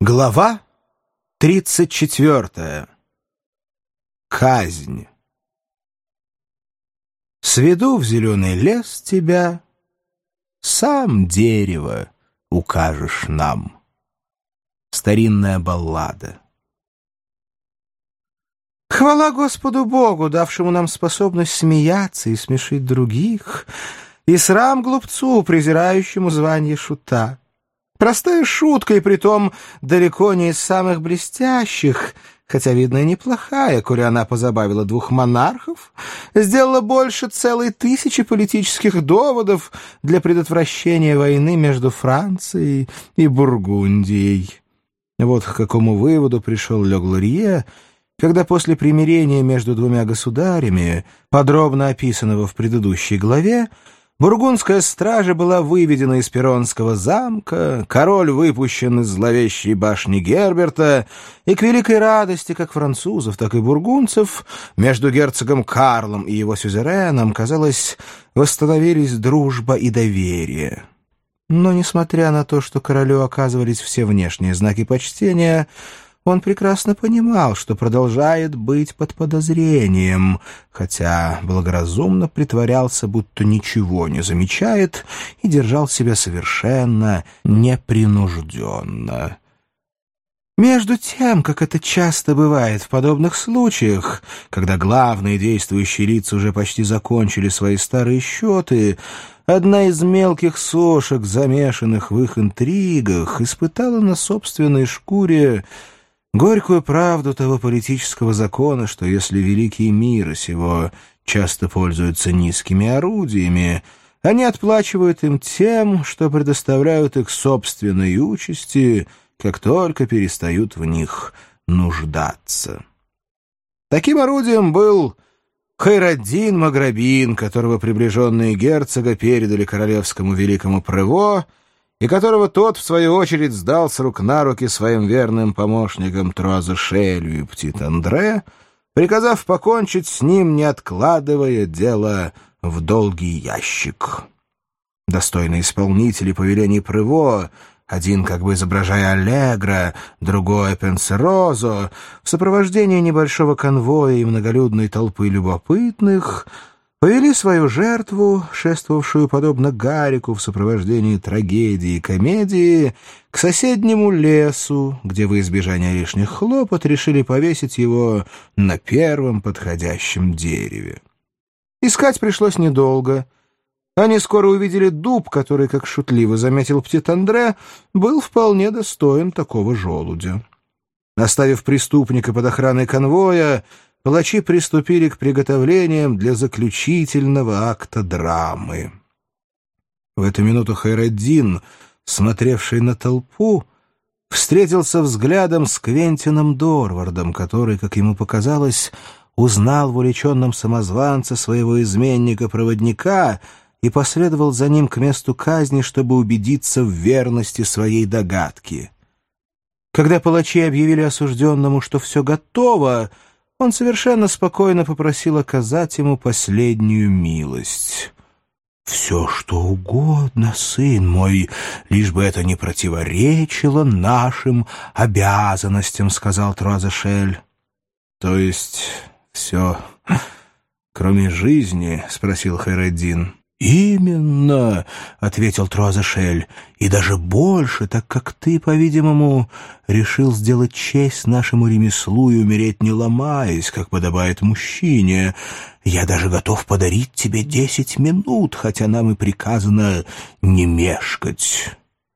Глава 34. Казнь. Сведу в зеленый лес тебя, сам дерево укажешь нам. Старинная баллада. Хвала Господу Богу, давшему нам способность смеяться и смешить других, и срам глупцу, презирающему звание шута. Простая шутка, и притом далеко не из самых блестящих, хотя, видно, и неплохая, коли она позабавила двух монархов, сделала больше целой тысячи политических доводов для предотвращения войны между Францией и Бургундией. Вот к какому выводу пришел Ле Глорье, когда после примирения между двумя государями, подробно описанного в предыдущей главе, бургундская стража была выведена из Перронского замка, король выпущен из зловещей башни Герберта, и к великой радости как французов, так и бургундцев между герцогом Карлом и его сюзереном, казалось, восстановились дружба и доверие. Но, несмотря на то, что королю оказывались все внешние знаки почтения, он прекрасно понимал, что продолжает быть под подозрением, хотя благоразумно притворялся, будто ничего не замечает, и держал себя совершенно непринужденно. Между тем, как это часто бывает в подобных случаях, когда главные действующие лица уже почти закончили свои старые счеты, одна из мелких сошек, замешанных в их интригах, испытала на собственной шкуре горькую правду того политического закона, что если великие мира сего часто пользуются низкими орудиями, они отплачивают им тем, что предоставляют их собственной участи, как только перестают в них нуждаться. Таким орудием был Хайр-ад-Дин Маграбин, которого приближенные герцога передали королевскому великому Прево, и которого тот, в свою очередь, сдал с рук на руки своим верным помощникам Труазешелю и Птит-Андре, приказав покончить с ним, не откладывая дело в долгий ящик. Достойные исполнители повелений Прево, один как бы изображая Аллегро, другой Пенсерозо, в сопровождении небольшого конвоя и многолюдной толпы любопытных, повели свою жертву, шествовавшую подобно Гарику в сопровождении трагедии и комедии, к соседнему лесу, где во избежание лишних хлопот решили повесить его на первом подходящем дереве. Искать пришлось недолго. Они скоро увидели дуб, который, как шутливо заметил Птит-Андре, был вполне достоин такого желудя. Оставив преступника под охраной конвоя, палачи приступили к приготовлениям для заключительного акта драмы. В эту минуту Хайр-ад-Дин, смотревший на толпу, встретился взглядом с Квентином Дорвардом, который, как ему показалось, узнал в увлеченном самозванце своего изменника-проводника и последовал за ним к месту казни, чтобы убедиться в верности своей догадки. Когда палачи объявили осужденному, что все готово, он совершенно спокойно попросил оказать ему последнюю милость. «Все, что угодно, сын мой, лишь бы это не противоречило нашим обязанностям», — сказал Труазешель. «То есть все, кроме жизни?» — спросил Хайр-ад-Дин. «Именно», — ответил Труазешель, — «и даже больше, так как ты, по-видимому, решил сделать честь нашему ремеслу и умереть не ломаясь, как подобает мужчине. Я даже готов подарить тебе 10 минут, хотя нам и приказано не мешкать».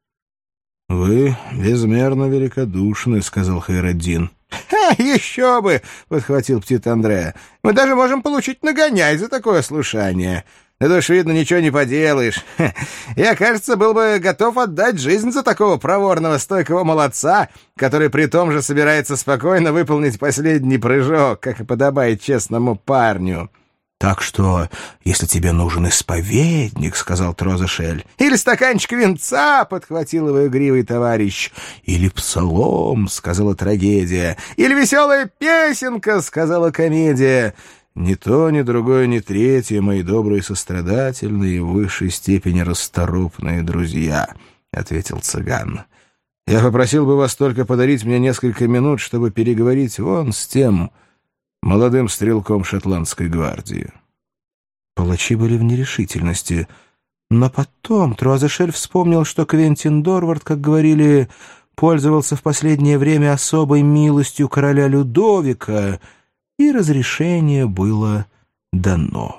«Вы безмерно великодушны», — сказал Хайр-ад-Дин. Еще бы!» — подхватил Птит-Андре. «Мы даже можем получить нагоняй за такое слушание. Это уж, видно, ничего не поделаешь. Я, кажется, был бы готов отдать жизнь за такого проворного, стойкого молодца, который при том же собирается спокойно выполнить последний прыжок, как и подобает честному парню». «Так что, если тебе нужен исповедник, — сказал Труазешель, — или стаканчик винца, — подхватил его игривый товарищ, — или псалом, — сказала трагедия, — или веселая песенка, — сказала комедия. «Ни то, ни другое, ни третье, мои добрые, сострадательные и в высшей степени расторопные друзья», — ответил цыган. Я попросил бы вас только подарить мне несколько минут, чтобы переговорить вон с тем молодым стрелком шотландской гвардии». Палачи были в нерешительности, но потом Труазешель вспомнил, что Квентин Дорвард, как говорили, пользовался в последнее время особой милостью короля Людовика, и разрешение было дано.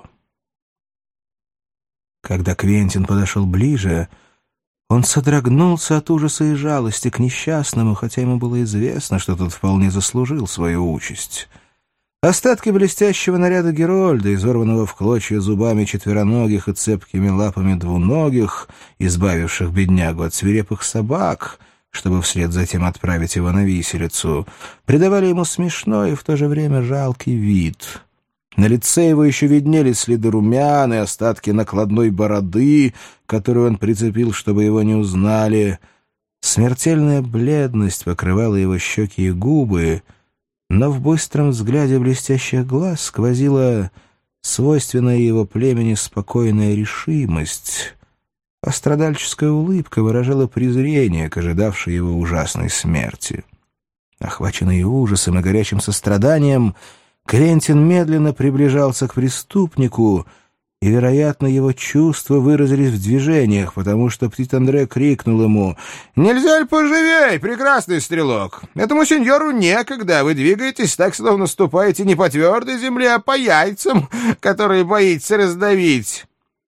Когда Квентин подошел ближе, он содрогнулся от ужаса и жалости к несчастному, хотя ему было известно, что тот вполне заслужил свою участь. Остатки блестящего наряда Герольда, изорванного в клочья зубами четвероногих и цепкими лапами двуногих, избавивших беднягу от свирепых собак, чтобы вслед за тем отправить его на виселицу, придавали ему смешной и в то же время жалкий вид. На лице его еще виднелись следы румян и остатки накладной бороды, которую он прицепил, чтобы его не узнали. Смертельная бледность покрывала его щеки и губы, но в быстром взгляде блестящих глаз сквозила свойственная его племени спокойная решимость, а страдальческая улыбка выражала презрение к ожидавшей его ужасной смерти. Охваченный ужасом и горячим состраданием, Квентин медленно приближался к преступнику, и, вероятно, его чувства выразились в движениях, потому что Птит-Андре крикнул ему: «Нельзя ли поживей, прекрасный стрелок? Этому сеньору некогда. Вы двигаетесь так, словно ступаете не по твердой земле, а по яйцам, которые боитесь раздавить».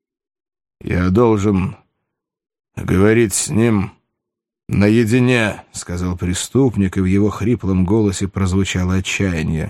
«Я должен говорить с ним наедине», — сказал преступник, и в его хриплом голосе прозвучало отчаяние.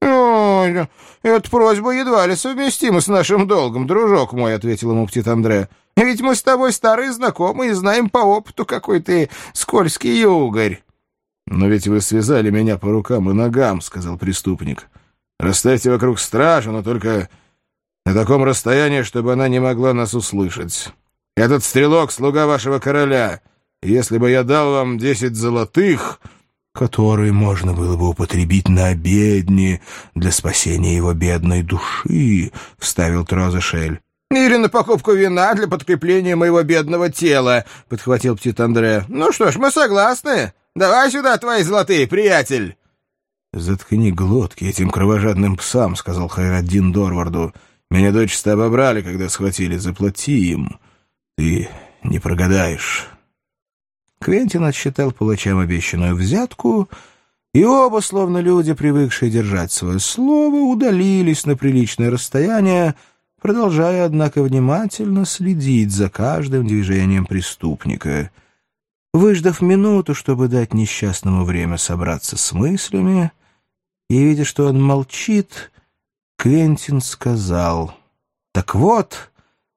«Ой, эта просьба едва ли совместима с нашим долгом, дружок мой», — ответил ему Птит-Андре. «Ведь мы с тобой старые знакомые и знаем по опыту, какой ты скользкий югарь». «Но ведь вы связали меня по рукам и ногам», — сказал преступник. «Расставьте вокруг стражу, но только на таком расстоянии, чтобы она не могла нас услышать. Этот стрелок — слуга вашего короля. Если бы я дал вам 10 золотых, которые можно было бы употребить на обедни для спасения его бедной души», — вставил Труазешель. «Или на покупку вина для подкрепления моего бедного тела», — подхватил Птит-Андре. «Ну что ж, мы согласны. Давай сюда твои золотые, приятель». «Заткни глотки этим кровожадным псам», — сказал Хайраддин Дорварду. «Меня дочисто обобрали, когда схватили. Заплати им. Ты не прогадаешь». Квентин отсчитал палачам обещанную взятку, и оба, словно люди, привыкшие держать свое слово, удалились на приличное расстояние, продолжая, однако, внимательно следить за каждым движением преступника. Выждав минуту, чтобы дать несчастному время собраться с мыслями, и, видя, что он молчит, Квентин сказал: «Так вот,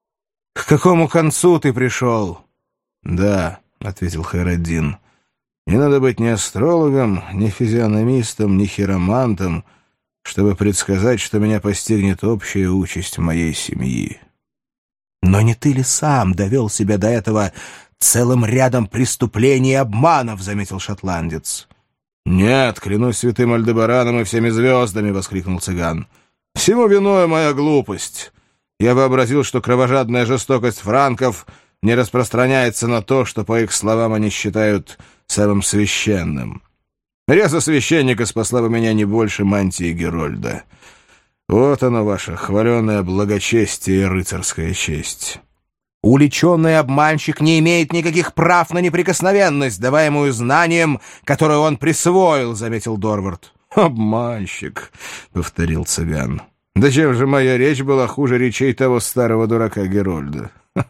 к какому концу ты пришел?» «Да», — ответил Хайраддин. «Не надо быть ни астрологом, ни физиономистом, ни хиромантом, чтобы предсказать, что меня постигнет общая участь моей семьи». «Но не ты ли сам довел себя до этого целым рядом преступлений и обманов?» — заметил шотландец. «Нет, клянусь святым Альдебараном и всеми звездами!» — воскликнул цыган. «Всему виною моя глупость. Я вообразил, что кровожадная жестокость франков не распространяется на то, что, по их словам, они считают самым священным. Реза священника спасла бы меня не больше мантии Герольда. Вот оно, ваше хваленое благочестие и рыцарская честь». «Уличенный обманщик не имеет никаких прав на неприкосновенность, даваемую знанием, которое он присвоил», — заметил Дорвард. «Обманщик», — повторил цыган. «Да чем же моя речь была хуже речей того старого дурака Герольда?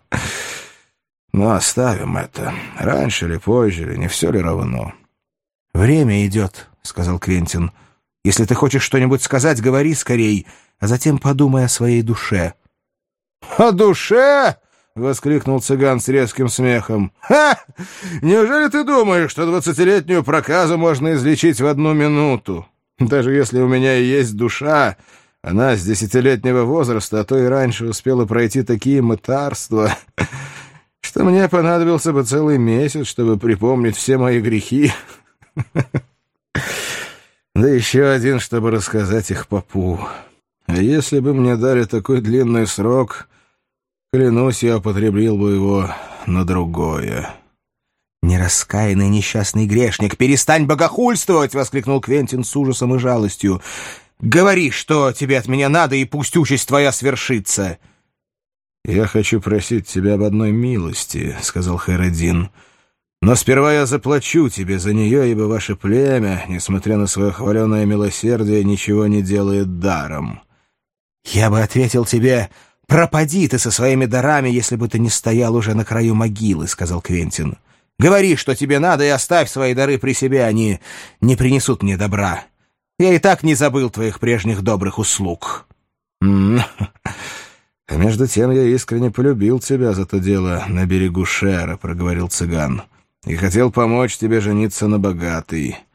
Но оставим это. Раньше или позже, или не все ли равно?» «Время идет», — сказал Квентин. «Если ты хочешь что-нибудь сказать, говори скорей, а затем подумай о своей душе». «О душе?» — воскликнул цыган с резким смехом. «Ха! Неужели ты думаешь, что 20-летнюю проказу можно излечить в 1 минуту? Даже если у меня и есть душа, она с 10-летнего возраста, а то и раньше успела пройти такие мытарства, что мне понадобился бы целый месяц, чтобы припомнить все мои грехи. Да еще один, чтобы рассказать их попу. А если бы мне дали такой длинный срок, клянусь, я употребил бы его на другое». «Нераскаянный несчастный грешник, перестань богохульствовать!» — воскликнул Квентин с ужасом и жалостью. «Говори, что тебе от меня надо, и пусть участь твоя свершится!» «Я хочу просить тебя об одной милости», — сказал Хайреддин. «Но сперва я заплачу тебе за нее, ибо ваше племя, несмотря на свое хваленое милосердие, ничего не делает даром». «Я бы ответил тебе, пропади ты со своими дарами, если бы ты не стоял уже на краю могилы», — сказал Квентин. «Говори, что тебе надо, и оставь свои дары при себе, они не принесут мне добра. Я и так не забыл твоих прежних добрых услуг». «А между тем я искренне полюбил тебя за то дело на берегу Шера», — проговорил цыган, — «и хотел помочь тебе жениться на богатой.